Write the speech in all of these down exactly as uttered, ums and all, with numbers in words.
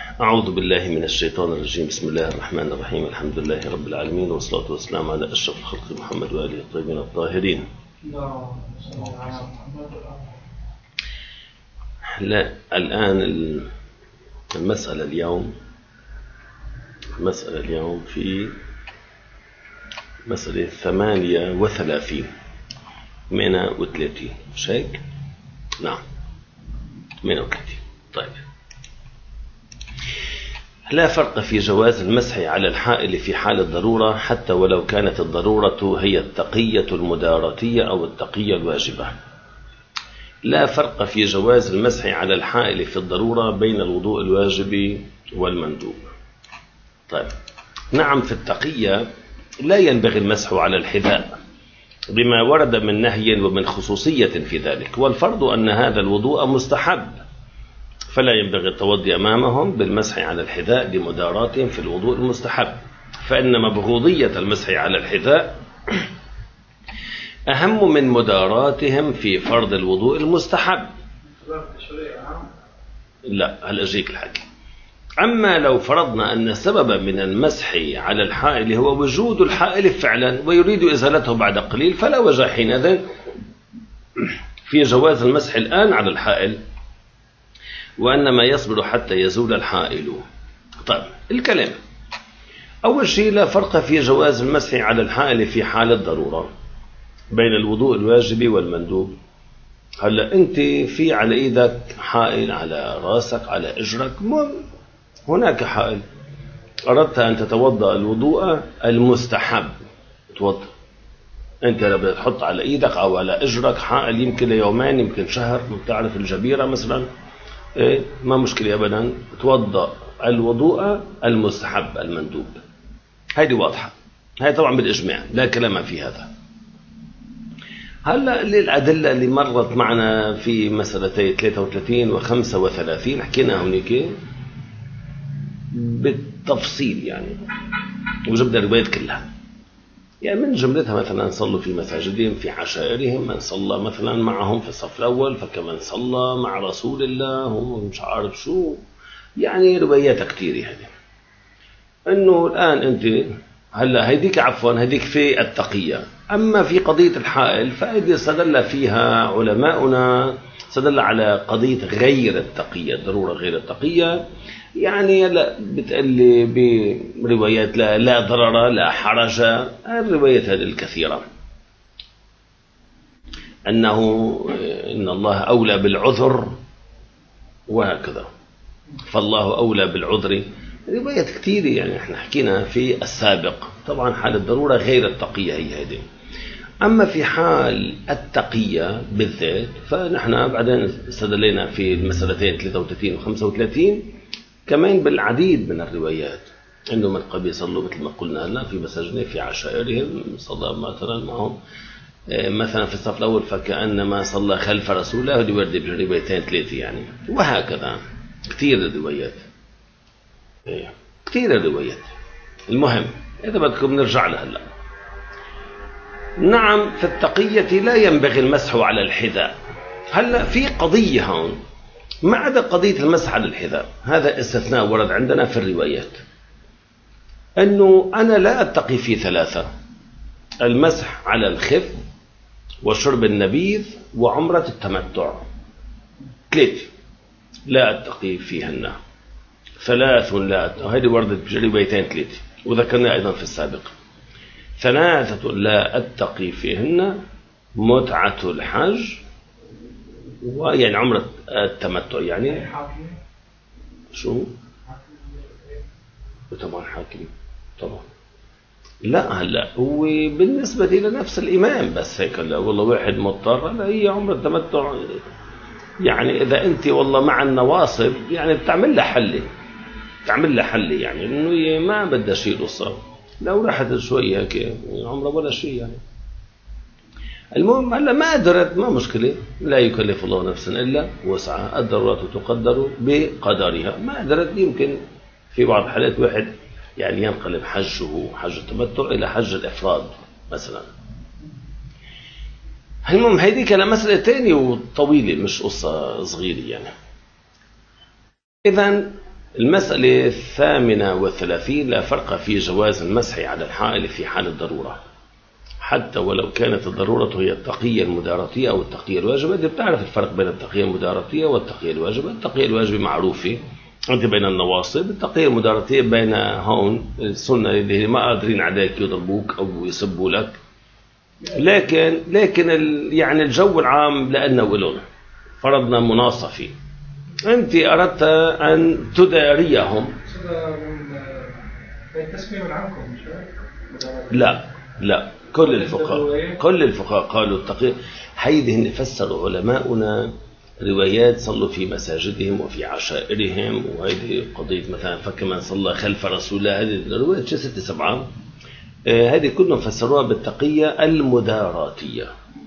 أعوذ بالله من الشيطان الرجيم. بسم الله الرحمن الرحيم. الحمد لله رب العالمين، والصلاة والسلام على أشرف الخلق محمد وآله الطيبين الطاهرين. لا الآن المسألة اليوم المسألة اليوم في مسألة ثمانية وثلاثين ثمانية وثلاثين مش هيك؟ نعم ثمانية وثلاثين. طيب، لا فرق في جواز المسح على الحائل في حال الضرورة حتى ولو كانت الضرورة هي التقية المداراتية أو التقية الواجبة. لا فرق في جواز المسح على الحائل في الضرورة بين الوضوء الواجب والمندوب. طيب، نعم، في التقية لا ينبغي المسح على الحذاء بما ورد من نهي ومن خصوصية في ذلك، والفرض أن هذا الوضوء مستحب، فلا ينبغي التوضي أمامهم بالمسح على الحذاء لمداراتهم في الوضوء المستحب، فإن مبغوضية المسح على الحذاء أهم من مداراتهم في فرض الوضوء المستحب. لا، هل أجيك الحكي. أما لو فرضنا أن السبب من المسح على الحائل هو وجود الحائل فعلا ويريد إزالته بعد قليل، فلا وجه حينئذ في جواز المسح الآن على الحائل، وأنما يصبر حتى يزول الحائل. طيب، الكلام أول شيء، لا فرق في جواز المسح على الحائل في حال الضرورة بين الوضوء الواجب والمندوب. هلا أنت في على إيدك حائل، على راسك، على إجرك، هناك حائل، أردت أن تتوضأ الوضوء المستحب، توضأ أنت لما تحط على إيدك أو على إجرك حائل يمكن يومين يمكن شهر، بتعرف الجبيرة مثلا، إيه ما مشكلة أبدا، توضأ الوضوء المستحب المندوب. هذه واضحة، هذه طبعا بالإجماع لا كلام في هذا. هلا للأدلة اللي مرت معنا في مسألتي ثلاثة وثلاثين وخمسة وثلاثين حكينا هناك بالتفصيل يعني، وجبنا الروايات كلها. يعني من جملتها مثلا صلوا في مساجدهم في عشائرهم، من صلى مثلا معهم في الصف الأول فكمن صلى مع رسول الله ومش عارف شو، يعني روايات كتير. يعني أنه الآن أنت هلا هيديك عفوا هيديك في التقية، أما في قضية الحائل فهذه استدل فيها علماؤنا، استدل على قضية غير التقية، ضرورة غير التقية. يعني لا بتقلي بروايات لا, لا ضرر لا حرج، الروايات هذه الكثيرة، أنه إن الله أولى بالعذر وهكذا، فالله أولى بالعذر، روايات كثيرة. يعني احنا حكينا في السابق طبعا حال الضرورة غير التقية هي هذه. أما في حال التقية بالذات فنحن بعدين استدلنا في المسألتين ثلاثة وثلاثين وخمسة وثلاثين كمان بالعديد من الروايات، إنه من قبل يصلوا مثل ما قلنا هلا في مساجدهم في عشائرهم، صلى مثلا معهم مثلا في الصف الأول فكأنما صلى خلف رسول الله، ودي ورد بروايتين ثلاثة يعني، وهكذا كثير الروايات، كثير الروايات. المهم إذا بدكم نرجع لها هلا. نعم، في التقية لا ينبغي المسح على الحذاء. هلا في قضية هون ما عدا قضية المسح على الحذاء، هذا استثناء ورد عندنا في الروايات، أنه أنا لا أتقي في ثلاثة: المسح على الخف وشرب النبيذ وعمرة التمتع، ثلاث لا أتقي فيهن، ثلاث لا أتقي، هذه وردت في روايتين ثلاثة وذكرنا أيضا في السابق. ثلاثة لا أتقي فيهن: متعة الحج، ويعني عمرة التمتع يعني شو طبعا حاكم طبعا لا هلا هو بالنسبة لنفس الإمام بس هيك، لا والله واحد مضطر، لا هي عمرة التمتع. يعني إذا أنت والله مع النواصب يعني بتعمل لها حل، تعمل لها حل يعني إنه ما بدها شيء قصة، لو راحت شوي هيك عمره ولا شيء يعني. المهم هلا ما قدرت ما مشكلة، لا يكلف الله نفسا إلا وسعها، الضرورات تقدر بقدرها. ما قدرت يمكن في بعض الحالات واحد يعني ينقلب حجه حج التمتع إلى حج الإفراد مثلا. المهم هيدي كان مسألة تانية وطويلة مش قصة صغيرة يعني. إذن المسألة الثامنة والثلاثين: لا فرق في جواز المسح على الحائل في حال الضرورة، حتى ولو كانت الضرورة هي التقية المداراتية أو التقية الواجبة. أنت بتعرف الفرق بين التقية المداراتية والتقية الواجبة. التقية الواجبة معروفة، أنت بين النواصب. التقية المداراتية بين هون السنة اللي ما قادرين عليك يضربوك أو يسبوا لك، لكن لكن يعني الجو العام لأنه لهم فرضنا مناصفة، أنت أردت أن تداريهم. لا لا، كل الفقهاء كل الفقهاء قالوا التقية. هيدي فسروا علماؤنا روايات صلوا في مساجدهم وفي عشائرهم، وهذه قضية مثلا فكمن صلى خلف رسول الله، هذه الروايات ستة سبعة، هذه كلهم فسروها بالتقية المداراتية.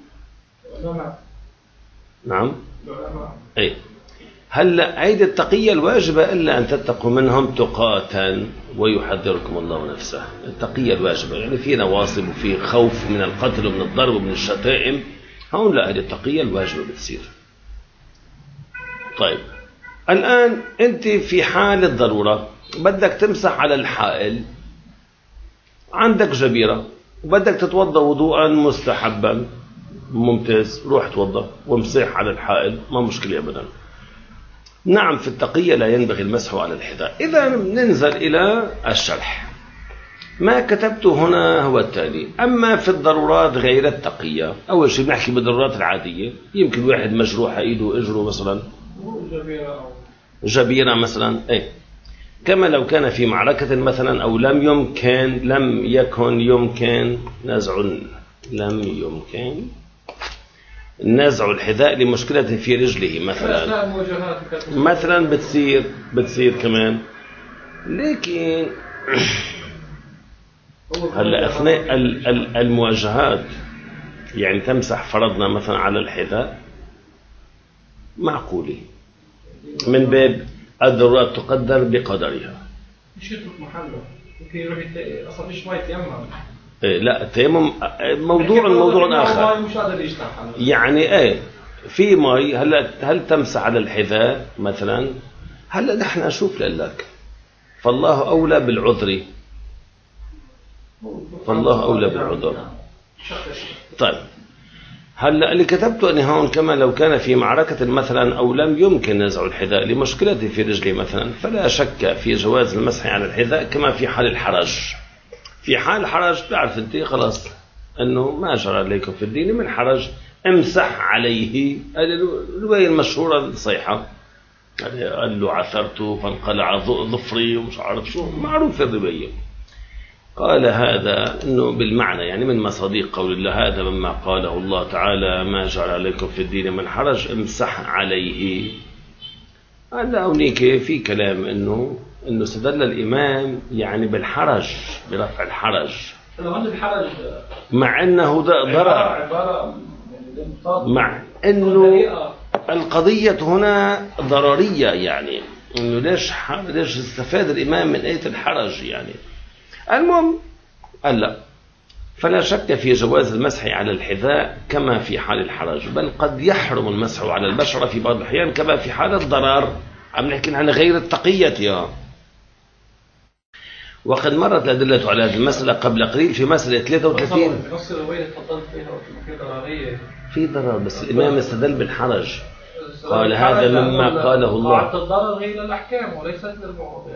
نعم أي. هلا هيدي التقية الواجبة إلا أن تتقوا منهم تقاتا ويحذركم الله نفسه. التقية الواجبة يعني في نواصب وفي خوف من القتل ومن الضرب ومن الشتائم، هون لا، هذه التقية الواجبة بتصير. طيب الآن أنت في حال الضرورة بدك تمسح على الحائل، عندك جبيرة وبدك تتوضأ وضوءا مستحبا، ممتاز، روح توضأ وامسح على الحائل، ما مشكلة أبدا. نعم، في التقية لا ينبغي المسح على الحذاء. إذا ننزل إلى الشرح. ما كتبته هنا هو التالي: أما في الضرورات غير التقية، أول شيء بنحكي بالضرورات العادية، يمكن واحد مجروح إيده وإجره مثلا، جبيرة مثلا، أي كما لو كان في معركة مثلا، أو لم يمكن لم يكن يمكن نزع لم يمكن نزع الحذاء لمشكلة في رجله مثلا مثلا بتصير بتصير كمان. لكن هلا أثناء المواجهات يعني تمسح فرضنا مثلا على الحذاء، معقولة من باب الضرورات تقدر بقدرها. مش يترك محله، ممكن يروح أصلا في شوية يمم. إيه لا، التيمم موضوع موضوع آخر. يعني ايه في مي، هلا هل تمسح على الحذاء مثلا؟ هلا نحن اشوف لك، فالله اولى بالعذر، فالله اولى بالعذر. طيب هلا اللي كتبته اني هون كما لو كان في معركة مثلا او لم يمكن نزع الحذاء لمشكلة في رجله مثلا، فلا شك في جواز المسح على الحذاء كما في حال الحرج. في حال الحرج تعرف انت خلاص انه ما جرى عليكم في الدين من حرج، امسح عليه. الرواية المشهورة الصيحة قال له عثرت فانقلع ظفري ومش عارف شو، معروف الرواية. قال هذا انه بالمعنى يعني من مصادق قول الله، هذا مما قاله الله تعالى ما جرى عليكم في الدين من حرج امسح عليه. هذا هونيك في كلام انه انه استدل الامام يعني بالحرج، برفع الحرج، الحرج مع انه ضرر، مع انه القضية هنا ضررية، يعني انه ليش ليش استفاد الامام من آية الحرج يعني. المهم قال لا، فلا شك في جواز المسح على الحذاء كما في حال الحرج، بل قد يحرم المسح على البشرة في بعض الأحيان كما في حال الضرر. عم نحكي عن غير التقية يا. وقد مرت الأدلة على هذه المسألة قبل قليل في مسألة ثلاثة وثلاثين. في ضرر بس الإمام استدل بالحرج، قال هذا مما قاله الله. الضرر غير الأحكام وليست للمواضيع،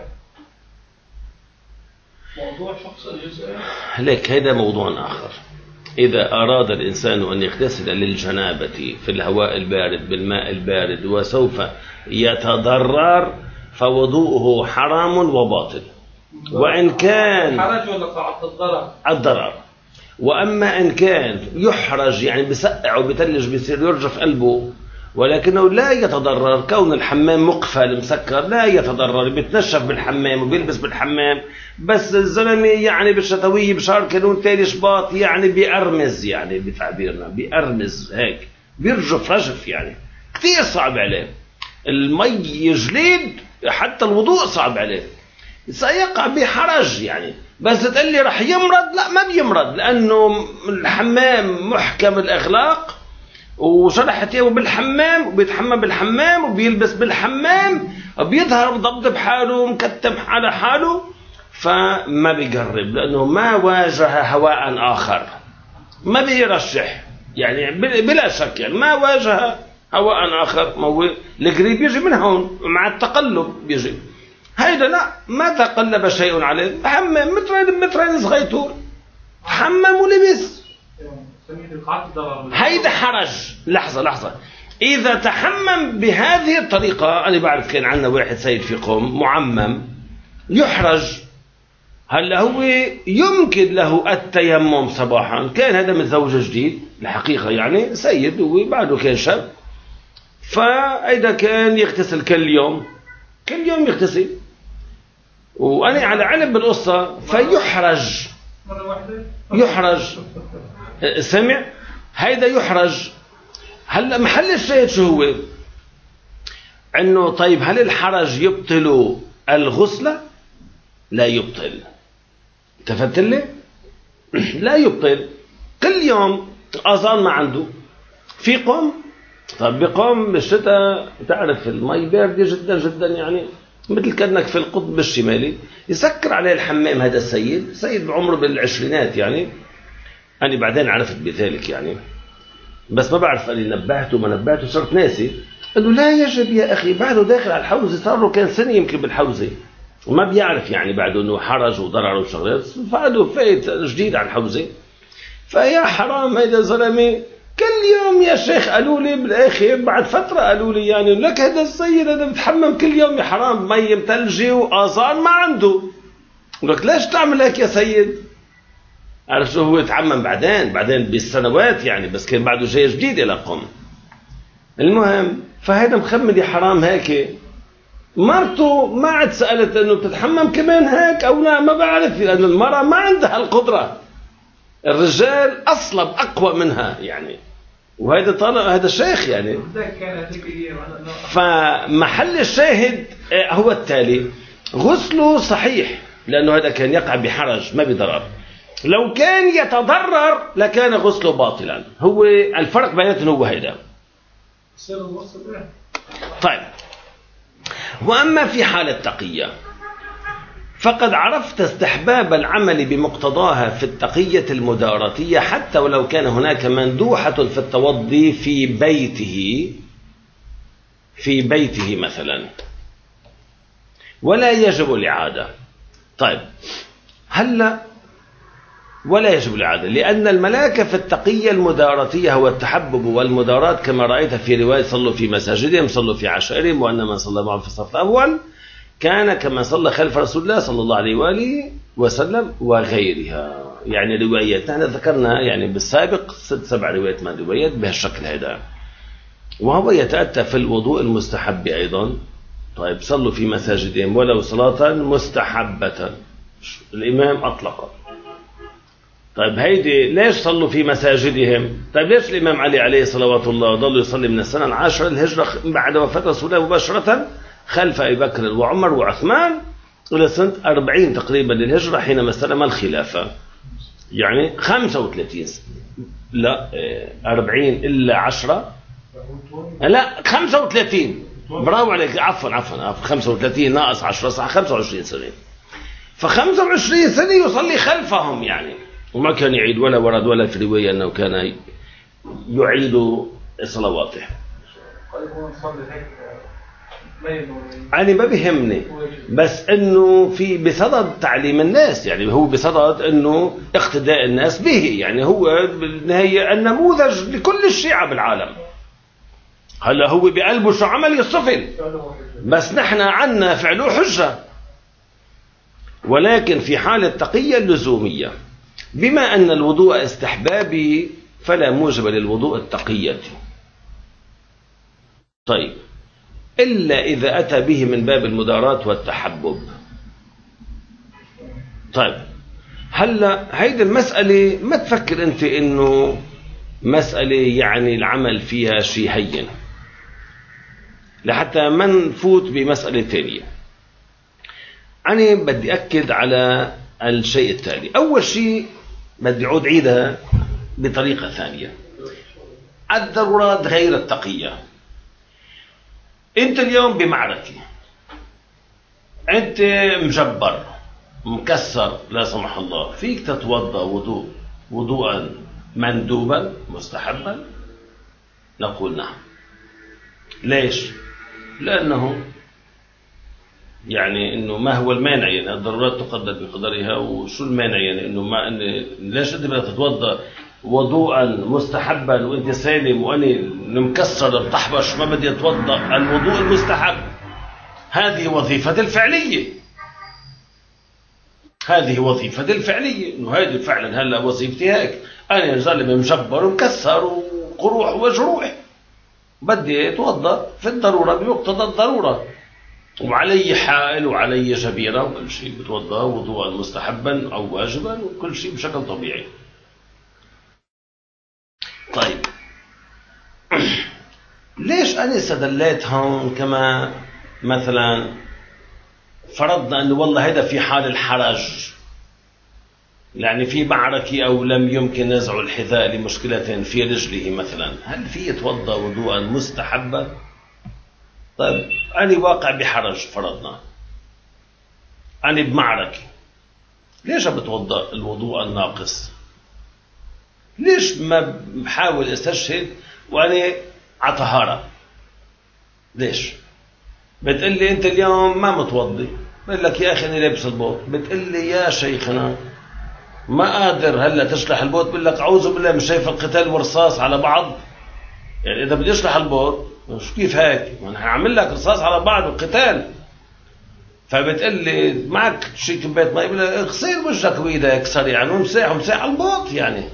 موضوع شخص الجزئي. لك هذا موضوع آخر. إذا أراد الإنسان أن يغتسل للجنابة في الهواء البارد بالماء البارد وسوف يتضرر فوضوءه حرام وباطل، وإن كان حرج ولا قاعدة الضرر الضرر. وأما إن كان يحرج يعني بسقع وبتلج بيصير يرجف قلبه، ولكنه لا يتضرر، كون الحمام مقفل مسكر لا يتضرر، بيتنشف بالحمام وبيلبس بالحمام. بس الزلمة يعني بالشتوية بشهر كانون تاني شباط يعني بيأرمز، يعني بتعبيرنا بيأرمز هيك، بيرجف رجف، يعني كتير صعب عليه. المي جليد، حتى الوضوء صعب عليه، سيقع بحرج يعني. بس تقول لي رح يمرض، لا ما بيمرض، لأنه الحمام محكم الأغلاق وشرح ثيابه بالحمام وبيتحمم بالحمام وبيلبس بالحمام بيظهر مضبط بحاله مكتم على حاله فما بيقرب، لأنه ما واجه هواء آخر، ما بيرشح يعني بلا شك، يعني ما واجه هواء آخر. ما هو القريب يجي من هون مع التقلب بيجي، هيدا لا ما تقلب شيء عليه، حمم مترين مترين صغيتور، حمم ولبس، هيدا حرج. لحظة لحظة، إذا تحمم بهذه الطريقة، أنا بعرف كان عندنا واحد سيد في قوم معمم يحرج، هلا هو يمكن له التيمم صباحا، كان هذا متزوج جديد الحقيقة، يعني سيد وبعده كان شاب، فإذا كان يغتسل كل يوم كل يوم يغتسل، وأنا على علم بالقصة، فيحرج يحرج سمع هيدا يحرج. هلا محل الشاهد شو هو؟ انه طيب هل الحرج يبطل الغسل؟ لا يبطل. التفت لي؟ لا يبطل. كل يوم اذان ما عنده في قوم، طيب بقوم بالشتاء تعرف المي باردة جدا جدا، يعني مثل كأنك في القطب الشمالي، يسكر عليه الحمام هذا السيد، سيد بعمره بالعشرينات يعني، أنا بعدين عرفت بذلك يعني، بس ما بعرف أني نبهته ما نبهته صرت ناسي. قال له لا يجب يا أخي، بعده داخل على الحوزة، صار له كان سنة يمكن بالحوزة وما بيعرف يعني بعده أنه حرج وضرر وشغلات، فقالوا فايت جديد على الحوزة، فيا حرام هيدا زلمة. كل يوم يا شيخ قالوا لي بالآخر بعد فترة قالوا لي يعني لك هذا السيد هذا بتحمم كل يوم يا حرام، مي متلجة وآذان ما عنده. لك ليش تعمل هيك يا سيد؟ عرف شو هو يتعمم بعدين بعدين بالسنوات يعني، بس كان بعده جاي جديد إلى قوم. المهم فهذا مخمد يا حرام هيك. مرته ما عاد سألت انه بتتحمم كمان هيك او لا، ما بعرف، لأن المرأة ما عندها القدرة، الرجال أصلب أقوى منها يعني، وهذا طالع هذا الشيخ يعني. فمحل الشاهد هو التالي، غسله صحيح لأنه هذا كان يقع بحرج ما بضرر، لو كان يتضرر لكان غسله باطلا. هو الفرق بيناتهم هو هذا. طيب، وأما في حال التقية فقد عرفت استحباب العمل بمقتضاها في التقية المداراتية، حتى ولو كان هناك مندوحة في التوضي في بيته في بيته مثلا، ولا يجب الإعادة. طيب هلا ولا يجب الإعادة، لأن الملاك في التقية المداراتية هو التحبب والمدارات، كما رأيت في رواية صلوا في مساجدهم صلوا في عشائرهم، وأن من صلى معهم في الصف الأول كان كما صلى خلف رسول الله صلى الله عليه وآله وسلم وغيرها. يعني روايات نحن ذكرنا يعني بالسابق ست سبع روايات من روايات بهالشكل هذا، وهو يتأتى في الوضوء المستحب أيضا. طيب صلوا في مساجدهم ولو صلاة مستحبة، الإمام أطلق. طيب هيدي ليش صلوا في مساجدهم؟ طيب ليش الإمام علي عليه صلوات الله ظل يصلي من السنة العاشرة الهجرة بعد وفاة رسول الله مباشرة خلف أبي بكر وعمر وعثمان إلى سنة أربعين تقريبا للهجرة حينما استلم الخلافة، يعني خمسة وثلاثين سنة. لا أربعين إلا عشرة، لا خمسة وثلاثين، برافو عليك، عفوا عفوا خمسة وثلاثين ناقص عشرة صح خمسة وعشرين سنة. فخمسة وعشرين سنة يصلي خلفهم يعني، وما كان يعيد ولا ورد ولا في رواية أنه كان يعيد صلواته. أنا ما بيهمني، بس إنه في بصدد تعليم الناس، يعني هو بصدد إنه اقتداء الناس به، يعني هو بالنهاية النموذج لكل الشيعة بالعالم. هلا هو بقلبه شو عمل يصفل، بس نحن عنا فعله حجة. ولكن في حال التقية اللزومية، بما أن الوضوء استحبابي فلا موجب للوضوء التقية. طيب إلا إذا أتى به من باب المداراة والتحبب. طيب هلا هيدي المسألة ما تفكر أنت إنه مسألة يعني العمل فيها شيء هين، لحتى ما نفوت بمسألة ثانية. أنا بدي أكد على الشيء التالي. أول شيء بدي أعود عيدها بطريقة ثانية، الضرورات غير التقية. أنت اليوم بمعركة أنت مجبر مكسر لا سمح الله، فيك تتوضأ وضوء وضوءا مندوبا مستحبا؟ نقول نعم. ليش؟ لأنه يعني إنه ما هو المانع؟ يعني الضرورات تقدر بقدرها، وشو المانع يعني إنه ما إن ليش أنت بدك تتوضأ وضوءا مستحبا وأنت سالم، وأنا المكسر الطحبش ما بدي أتوضأ الوضوء المستحب؟ هذه وظيفة الفعلية، هذه وظيفة الفعلية، إنه هذه فعلا هلا وظيفتي هيك، أنا ظالم مجبر ومكسر وقروح وجروح، بدي أتوضأ في الضرورة بمقتضى الضرورة، وعلي حائل وعلي جبيرة وكل شيء، بتوضأ وضوءا مستحبا أو واجبا وكل شيء بشكل طبيعي. طيب ليش أنا استدليت هون كما مثلا فرضنا أنه والله هذا في حال الحرج، يعني في معركة أو لم يمكن نزع الحذاء لمشكلة في رجله مثلا، هل في يتوضأ وضوءا مستحبا؟ طيب أنا واقع بحرج فرضنا، أنا بمعركة، ليش بتوضأ الوضوء الناقص؟ ليش ما بحاول استشهد وأنا على طهارة؟ ليش؟ بتقول لي أنت اليوم ما متوضي، بقول لك يا أخي أنا لابس البوط، بتقول لي يا شيخنا ما قادر هلا تشلح البوط، بقول لك أعوذ بالله مش شايف القتال ورصاص على بعض، يعني إذا بدي أشلح البوط مش كيف هيك، أنا هعمل لك رصاص على بعض بالقتال. فبتقول لي معك شيء كباية ماء، بقول لك اغسل وجهك وإيدك سريعا ومساح ومساح البوط، يعني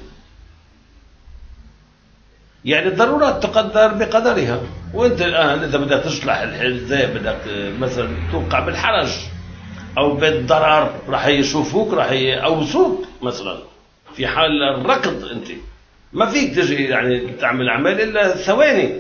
يعني الضرورات تقدر بقدرها. وانت الآن إذا بدك تشلح الحذاء بدك مثلا توقع بالحرج أو بالضرر، راح يشوفوك راح يأوصوك مثلا في حال الركض، أنت ما فيك تجي يعني تعمل أعمال إلا ثواني،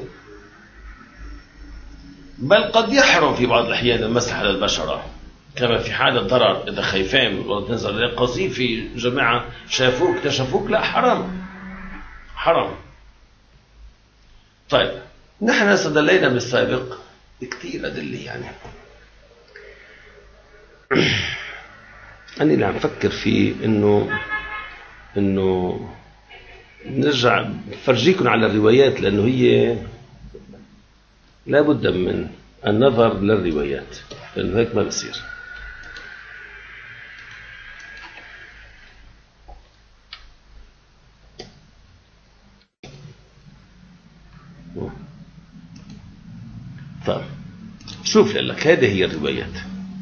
بل قد يحرم في بعض الأحيان المسح على البشرة كما في حال الضرر، إذا خايفين وتنزل قصيفي جماعة شافوك اكتشفوك، لا حرام حرام. طيب نحن استدلينا بالسابق كثير أدلة، يعني أنا اللي عم فكر فيه إنه إنه نرجع فرجيكم على الروايات، لأنه هي لا بد من النظر للروايات، لأنه هيك ما بصير. طيب شوف لك هذه هي الروايات.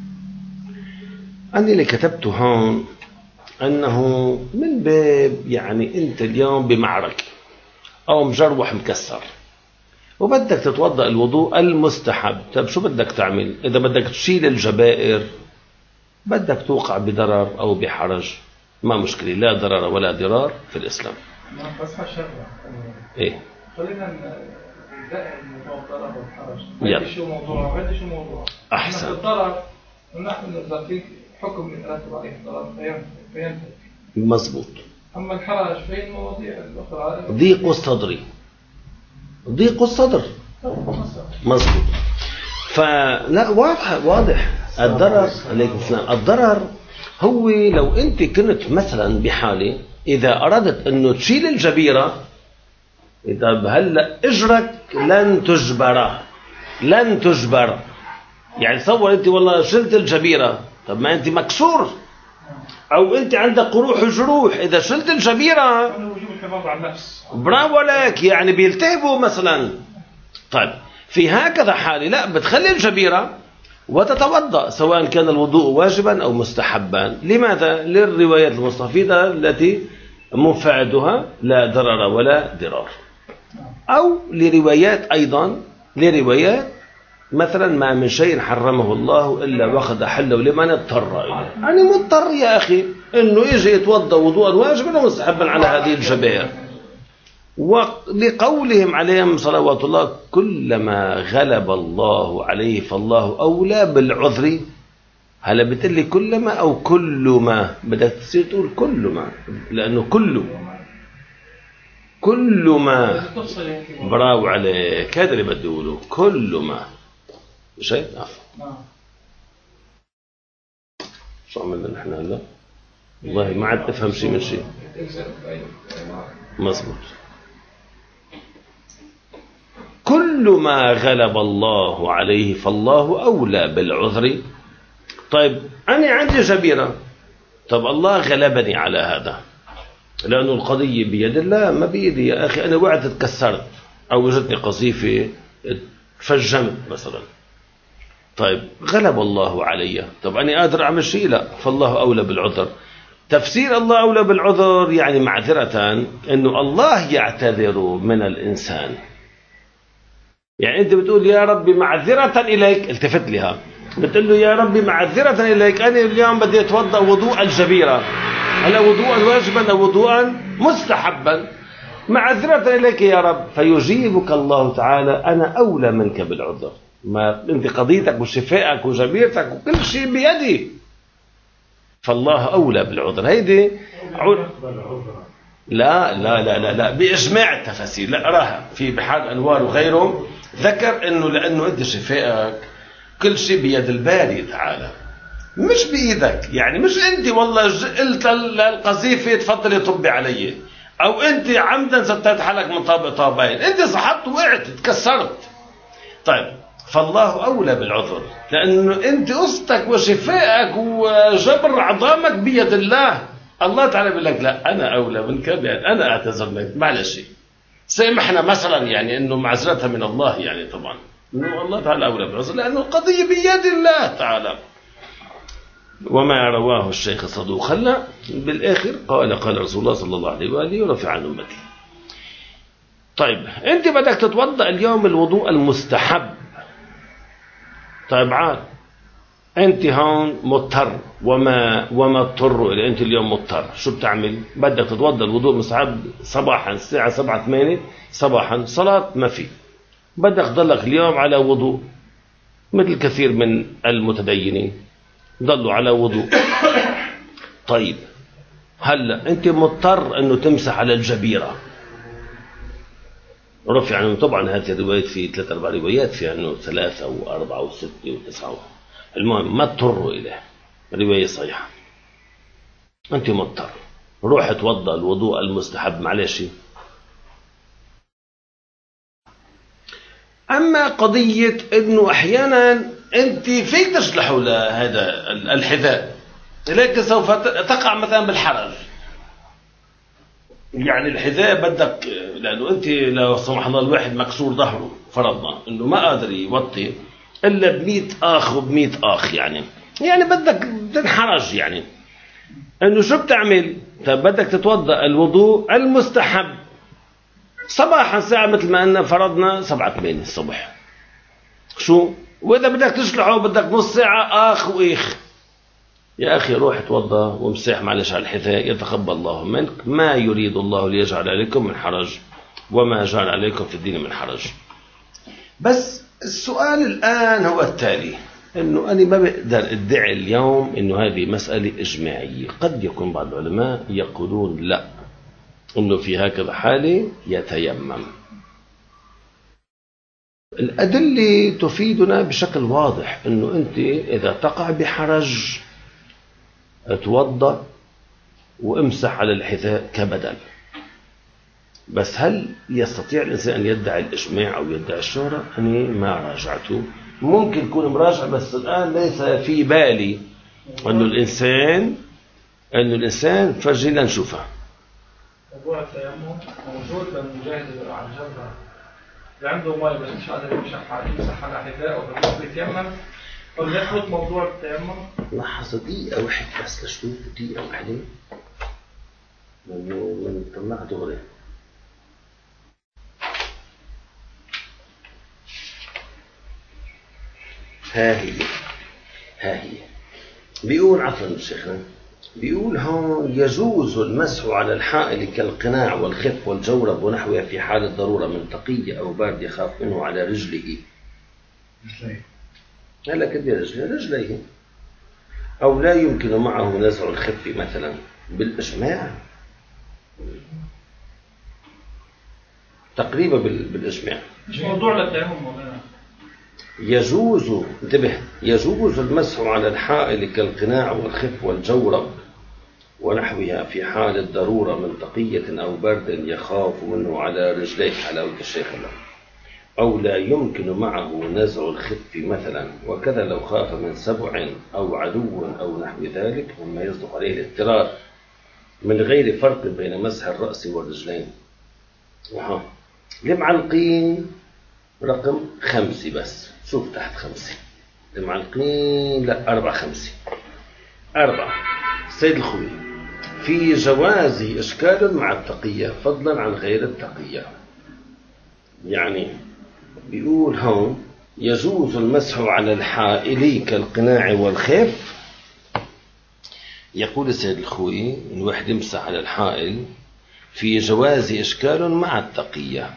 أنا اللي كتبته هون أنه من باب يعني أنت اليوم بمعركة أو مجروح مكسر وبدك تتوضأ الوضوء المستحب، طيب شو بدك تعمل؟ إذا بدك تشيل الجبائر بدك توقع بضرر أو بحرج، ما مشكلة، لا ضرر ولا ضرار في الإسلام. بس هالشغلة إيه خلينا نلاقي موضوع الضرر والحرج، يلا هذا شو موضوع هذا شو موضوع أحسن. الضرر ونحن نزل فيك حكم يترتب عليه الضرر فينتهي، مزبوط. أما الحرج فهي المواضيع الأخرى ضيق الصدر، ضيق الصدر مزبوط. فلا واضح واضح الضرر. عليكم السلام. الضرر هو لو أنت كنت مثلا بحالة إذا أردت أنه تشيل الجبيرة، إذا هلا إجرك لن تجبر لن تجبر يعني تصور أنت والله شلت الجبيرة، طب ما أنت مكسور أو أنت عندك قروح وجروح، إذا شلت الجبيرة وجوب الحفاظ على النفس، برافو لك، يعني بيلتهبوا مثلا. طيب في هكذا حالة لا بتخلي الجبيرة وتتوضأ سواء كان الوضوء واجبا أو مستحبا. لماذا؟ للروايات المستفيضة التي مفادها لا ضرر ولا ضرار، أو لروايات أيضا لروايات مثلا ما من شيء حرمه الله إلا وقد أحله لمن اضطر إليه، يعني مضطر يا أخي إنه يجي يتوضأ وضوءا واجبا ومستحبا على هذه الجبائر. ولقولهم عليهم صلوات الله كلما غلب الله عليه فالله أولى بالعذر. هلا بتقلي كلما أو كل ما؟ بدك تصير تقول كل ما، لأنه كله كل ما. برافو عليك، هذا اللي بدي أقوله، كل ما شيء. شو عملنا نحن هلا؟ والله ما عاد تفهم شيء من شيء. مزبوط. كل ما غلب الله عليه فالله أولى بالعذر. طيب أنا عندي جبيرة، طب الله غلبني على هذا لأنه القضية بيد الله، ما بيدي يا أخي. أنا وقعت اتكسرت أو وجدتني قذيفة تفجمت مثلا، طيب غلب الله علي، طب أنا قادر أعمل شيء؟ لا، فالله أولى بالعذر. تفسير الله أولى بالعذر يعني معذرة، أنه الله يعتذر من الإنسان. يعني أنت بتقول يا ربي معذرة إليك، التفت لها، بتقول له يا ربي معذرة إليك، أنا اليوم بدي أتوضأ وضوء الجبيرة، هلا وضوءا واجبا أو وضوءا مستحبا، معذرة إليك يا رب، فيجيبك الله تعالى أنا أولى منك بالعذر، ما أنت قضيتك وشفائك وجبيرتك وكل شيء بيدي، فالله أولى بالعذر. هيدي لا لا لا لا لا بإجماع التفاسير، لا أراها في بحار أنوار وغيره ذكر إنه لأنه أنت شفائك كل شيء بيد الباري تعالى، مش بإيدك. يعني مش أنت والله قلت للقذيفة تفضلي طبي علي، أو أنت عمدا ستت حالك من طابق طابين، أنت صحبت وقعت تكسرت. طيب فالله أولى بالعذر لأنه أنت قصتك وشفائك وجبر عظامك بيد الله. الله تعالى بيقول لك لا أنا أولى منك، يعني أنا أعتذر منك معلش سامحنا مثلا، يعني أنه معذرتها من الله، يعني طبعا أنه الله تعالى أولى بالعذر لأنه القضية بيد الله تعالى. وما رواه الشيخ الصدوق خلى بالآخر قال قال رسول الله صلى الله عليه وآله ورفع عن أمتي. طيب أنت بدك تتوضأ اليوم الوضوء المستحب، طيب عاد أنت هون مضطر، وما وما اضطر إلى أنت اليوم مضطر، شو بتعمل؟ بدك تتوضأ الوضوء المستحب صباحا الساعة سبعة ثمانية صباحا، صلاة ما في، بدك تضلك اليوم على وضوء مثل كثير من المتدينين ضلوا على وضوء. طيب هلا أنت مضطر أنه تمسح على الجبيرة، رفع عنه. طبعا هذه الروايات في ثلاث أربع روايات في أنه ثلاثة وأربعة وستة وتسعة، المهم ما اضطروا إليه، رواية صحيحة. أنت مضطر، روح توضأ الوضوء المستحب معلش. أما قضية أنه أحيانا أنت فيك تشلحوا لهذا الحذاء لكن سوف تقع مثلا بالحرج، يعني الحذاء بدك، لأنه أنت لو سمح الله الواحد مكسور ظهره فرضنا أنه ما قادر يوطي إلا بمئة آخ وبمئة آخ، يعني يعني بدك تنحرج، يعني أنه شو بتعمل؟ طيب بدك تتوضأ الوضوء المستحب صباحا ساعة مثل ما أننا فرضنا سبعة ثمانية الصبح، شو؟ وإذا بدك تشلحه بدك نص ساعة آخ وإيخ، يا أخي روح توضأ وامسح معلش على الحذاء، يتقبل الله منك، ما يريد الله ليجعل عليكم من حرج وما جعل عليكم في الدين من حرج. بس السؤال الآن هو التالي، أنه أنا ما بقدر أدعي اليوم أنه هذه مسألة إجماعية، قد يكون بعض العلماء يقولون لا، أنه في هكذا حالة يتيمم. الأدلة تفيدنا بشكل واضح أنه أنت إذا تقع بحرج اتوضأ وامسح على الحذاء كبدل. بس هل يستطيع الإنسان أن يدعي الإجماع أو يدعي الشهرة؟ أنا ما راجعته، ممكن يكون مراجع بس الآن ليس في بالي أنه الإنسان أنه الإنسان فرجينا نشوفها. موضوع التيمم موجود للمجاهد على الجبهة اللي عنده ماء بس مش قادر يمسح على حذاء أو يتيمم، فليخلط موضوع التيمم. لحظة دقيقة واحدة بس لشوف، دقيقة واحدة لأنه من طلع دغري. ها هي ها هي بيقول عفوا شيخنا، بيقول هون يجوز المسح على الحائل كالقناع والخف والجورب ونحوها في حال الضرورة من تقية أو بارد يخاف منه على رجله. رجليه هلا كده رجليه رجليه أو لا يمكن معه نزع الخف مثلا بالإجماع، تقريبا بالإجماع. مش موضوع للتيمم مولانا. يجوز انتبه يجوز المسح على الحائل كالقناع والخف والجورب ونحوها في حال الضرورة من تقية أو برد يخاف منه على رجليه حلاوة الشيخ له، أو لا يمكن معه نزع الخف مثلا، وكذا لو خاف من سبع أو عدو أو نحو ذلك مما يصدق عليه الاضطرار من غير فرق بين مسح الرأس والرجلين. وها المعلقين رقم خمسة بس، شوف تحت خمسة المعلقين، لا أربعة خمسة أربعة. سيد الخوي في جواز إشكال مع التقية فضلا عن غير التقية، يعني بيقول هون يجوز المسح على الحائل كالقناع والخف. يقول السيد الخوي إن واحد يمسح على الحائل في جواز إشكال مع التقية.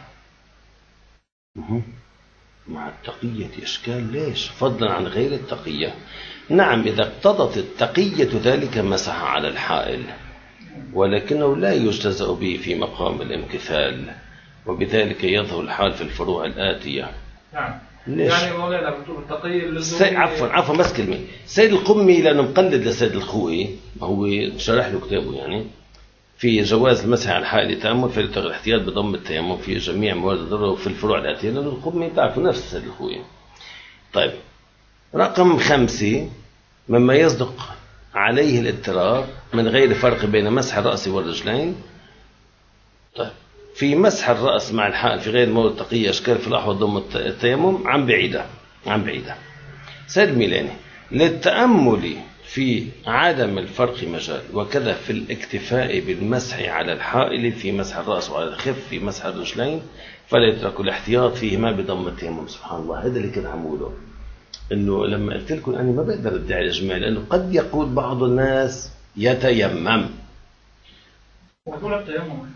مع التقية إشكال ليش فضلا عن غير التقية؟ نعم إذا اقتضت التقية ذلك مسح على الحائل، ولكنه لا يجتزأ به في مقام الامتثال، وبذلك يظهر الحال في الفروع الآتية. نعم. ليش؟ يعني مولانا بتقول التقية سي... عفوا عفوا بس كلمة. سيد القمي لأنه مقلد لسيد الخوي، هو شرح له كتابه يعني في جواز المسح على الحائل التأمل فليتغير الاحتياط بضم التيمم في جميع موارد الضرورة في الفروع الآتية، لأنه القمي تعرفوا نفس سيد الخوي. طيب رقم خمسة مما يصدق عليه الاضطرار من غير فرق بين مسح الرأس والرجلين. طيب في مسح الرأس مع الحائل في غير مورد التقية أشكال في الأحوال ضم التيمم عن بعيدة عن بعيدة. سيد الميلاني للتأمل في عدم الفرق مجال، وكذا في الاكتفاء بالمسح على الحائل في مسح الرأس وعلى الخف في مسح الرجلين، فلا يترك الاحتياط فيهما بضم التيمم. سبحان الله، هذا اللي كنت عموله، إنه لما قلت لكم أنا ما بقدر أدعي الإجماع، لأنه قد يقول بعض الناس يتيمم. وطول التيمم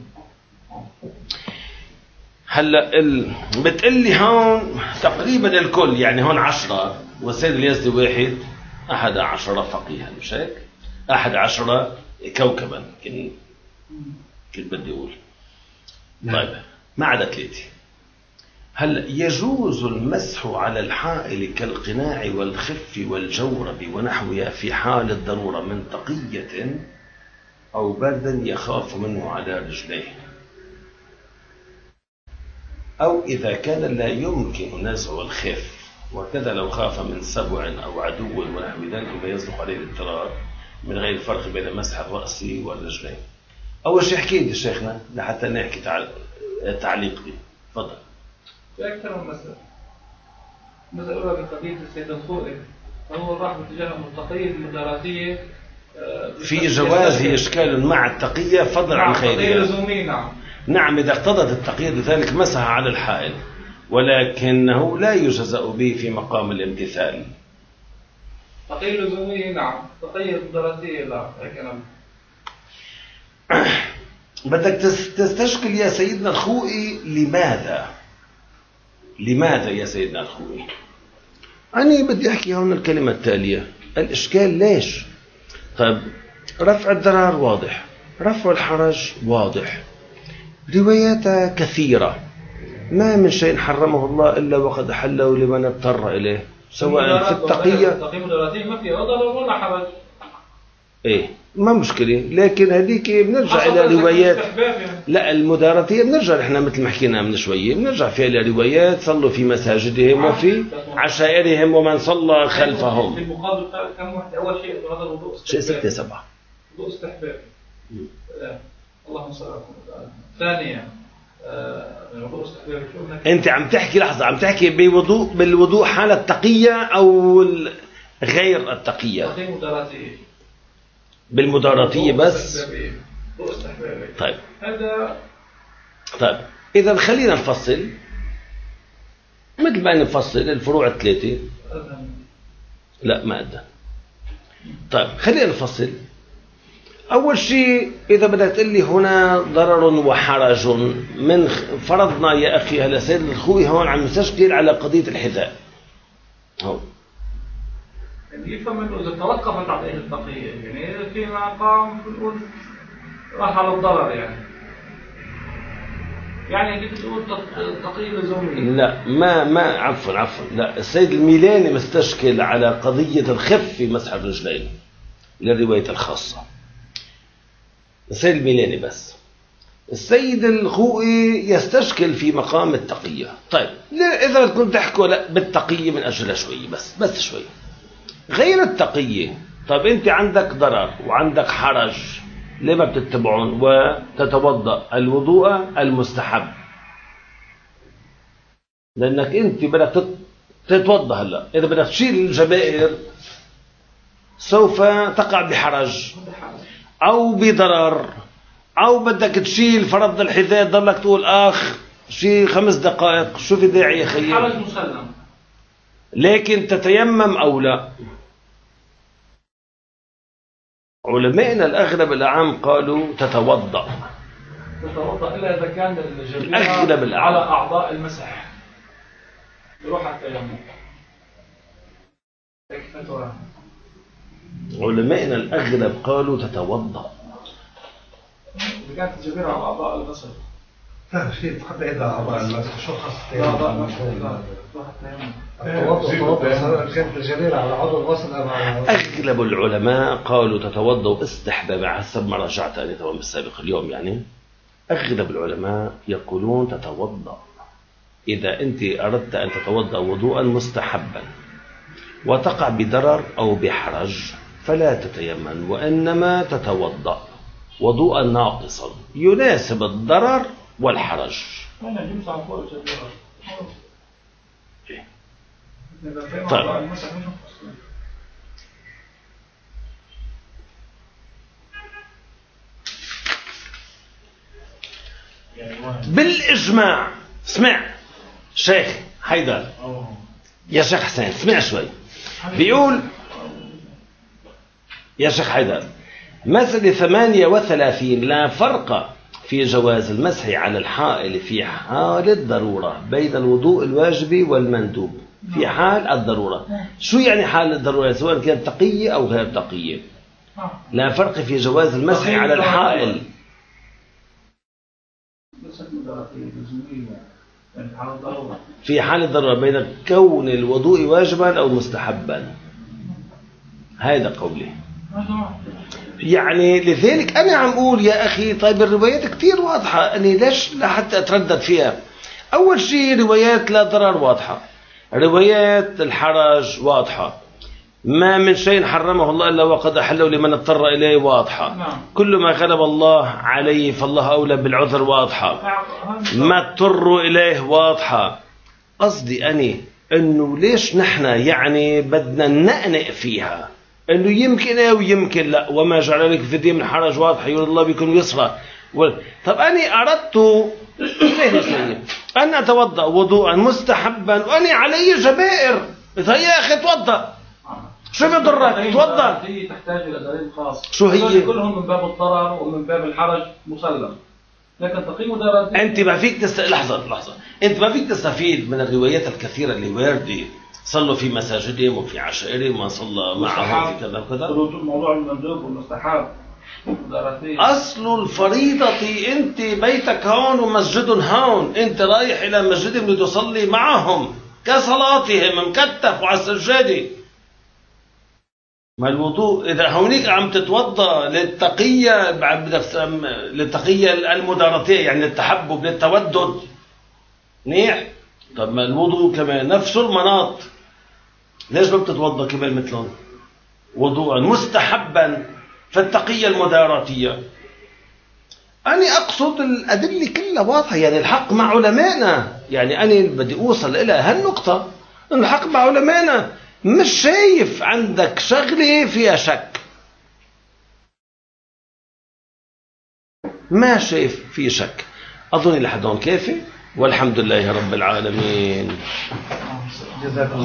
هلا ال... بتقلي هون تقريبا الكل، يعني هون عشرة والسيد اليزدي واحد، أحد عشرة فقيها، مش هيك؟ أحد عشرة كوكبا كن كنت بدي أقول. طيب ما عدا ثلاثة. هل يجوز المسح على الحائل كالقناع والخف والجورب ونحوها في حال الضرورة من تقية أو برد يخاف منه على رجليه، أو إذا كان لا يمكن نزع الخف، وكذا لو خاف من سبع أو عدو ونحو ذلك فيصدق عليه الاضطرار من غير فرق بين مسح الرأس والرجلين. أول شيء حكي لي شيخنا لحتى نحكي تعليق لي. تفضل. في أكثر من مسألة. مسألة أولى بقضية السيد الخوئي، فهو راح باتجاه التقية المداراتية في جواز إشكال مع التقية فضلا عن خيرها. نعم. نعم إذا اقتضت التقية ذلك مسح على الحائل، ولكنه لا يجزأ به في مقام الامتثال. تقية لزومية نعم، تقية مداراتية لا. هيك أنا بدك تستشكل يا سيدنا الخوئي لماذا؟ لماذا يا سيدنا الخوئي؟ أنا بدي أحكي هون الكلمة التالية، الإشكال ليش؟ طيب رفع الضرر واضح، رفع الحرج واضح، رواياتها كثيرة، ما من شيء حرمه الله إلا وقد أحله لمن اضطر إليه، سواء في التقية. التقية المداراتية ما فيها ضرر ولا حرج. إيه ما مشكلة، لكن هذيك بنرجع إلى روايات. لا المداراتية بنرجع إحنا مثل ما حكينا من شوية، بنرجع فيها إلى روايات صلوا في مساجدهم وفي عشائرهم ومن صلى خلفهم. في المقابل كم واحد؟ أول شيء هذا الوضوء شيء ستة سبعة. وضوء استحباب. اللهم صل على محمد. ثانيا الوضوء استحباب. أنت عم تحكي لحظة، عم تحكي بوضوء بالوضوء حال التقية أو غير التقية؟ التقية المداراتية. بالمداراتية بس. طيب هذا طيب إذا خلينا نفصل مثل ما نفصل الفروع الثلاثة. لا ما أدى. طيب خلينا نفصل. أول شيء إذا بدك تقول لي هنا ضرر وحرج، من فرضنا يا أخي هلا سيد الخوي هون عم يستشكل على قضية الحذاء هون. يفهم انه اذا توقفت عن التقية، يعني اذا في مقام بنقول راح على الضرر يعني. يعني اللي بتقول تقييد لزومية. لا ما ما عفوا عفوا لا، السيد الميلاني مستشكل على قضية الخف في مسح الرجلين للرواية الخاصة. السيد الميلاني بس. السيد الخوئي يستشكل في مقام التقية. طيب إذا كنت تحكوا لا بالتقية من أجلها شوي بس بس شوي غير التقية. طيب أنت عندك ضرر وعندك حرج، ليه ما بتتبعون وتتوضأ الوضوء المستحب؟ لأنك أنت بدك تتوضأ هلا، إذا بدك تشيل الجبائر سوف تقع بحرج أو بضرر، أو بدك تشيل فرض الحذاء ضلك تقول آخ شي خمس دقائق، شو في داعي يا خيي؟ حرج مسلم. لكن تتيمم أو لا؟ علمائنا الأغلب الأعم قالوا تتوضأ. تتوضأ إلا إذا كان الجبيرة الأغلب الأعم على أعضاء المسح يروح على التيمم. علمائنا الأغلب قالوا تتوضأ. إذا كانت الجبيرة على أعضاء الغسل. لا شيء حتى إذا أعضاء المسح شو خاص أعضاء المسح يروح التيمم. سواء كانت الجبيرة على عضو الغسل أو على أغلب العلماء قالوا تتوضأ استحباب حسب ما رجعت أنا توم السابق اليوم. يعني أغلب العلماء يقولون تتوضأ إذا أنت أردت أن تتوضأ وضوءا مستحبا وتقع بضرر أو بحرج فلا تتيمم، وإنما تتوضأ وضوءا ناقصا يناسب الضرر والحرج. طيب بالإجماع. اسمع شيخ حيدر يا شيخ حسين، اسمع شوي. بيقول يا شيخ حيدر مسألة ثمانية وثلاثين لا فرق في جواز المسح على الحائل في حال الضرورة بين الوضوء الواجب والمندوب. في حال الضرورة، شو يعني حال الضرورة؟ سواء كانت تقية أو غير تقية. لا فرق في جواز المسح على الحائل في حال الضرورة بين كون الوضوء واجبا أو مستحبا. هذا قولي. يعني لذلك أنا عم أقول يا أخي طيب الروايات كتير واضحة، أني ليش لحتى أتردد فيها؟ أول شيء روايات لا ضرر واضحة، روايات الحرج واضحة، ما من شيء حرمه الله إلا وقد أحله لمن اضطر إليه واضحة، كل ما غلب الله عليه فالله أولى بالعذر واضحة، ما اضطروا إليه واضحة. قصدي أني أنه ليش نحن يعني بدنا ننقنق فيها أنه يمكن أو يمكن لا، وما جعل لك في الدين من حرج واضح يقول الله بكم يسرا. طب أني أردت أن أتوضأ وضوءا مستحبا وأني علي جبائر، يا أخي توضأ، شو بيضرك؟ توضأ. هي تحتاج إلى دليل خاص. شو هي؟ كلهم من باب الضرر ومن باب الحرج مسلم، لكن تقييم درجة. أنت ما فيك تست... لحظة لحظة أنت ما فيك تستفيد من الروايات الكثيرة اللي واردة صلوا في مساجدهم وفي عشائرهم وما صلى معهم في كذا وكذا. موضوع المندوب والمستحب أصل الفريضة أنت بيتك هون ومسجد هون، أنت رايح إلى مسجدهم لتصلي معهم كصلاتهم مكتف وعلى السجادة. ما الوضوء إذا هونيك عم تتوضأ للتقية للتقية المداراتية يعني للتحبب للتودد منيح. طب ما الوضوء كمان نفس المناط، ليش ما بتتوضأ كمان مثلهم وضوءا مستحبا في التقية المداراتية؟ أنا أقصد الأدلة كلها واضحة، يعني الحق مع علمائنا. يعني أنا بدي أوصل إلى هالنقطة، الحق مع علمائنا، مش شايف عندك شغلة فيها شك، ما شايف في شك. أظن لحد هون كافي، والحمد لله رب العالمين.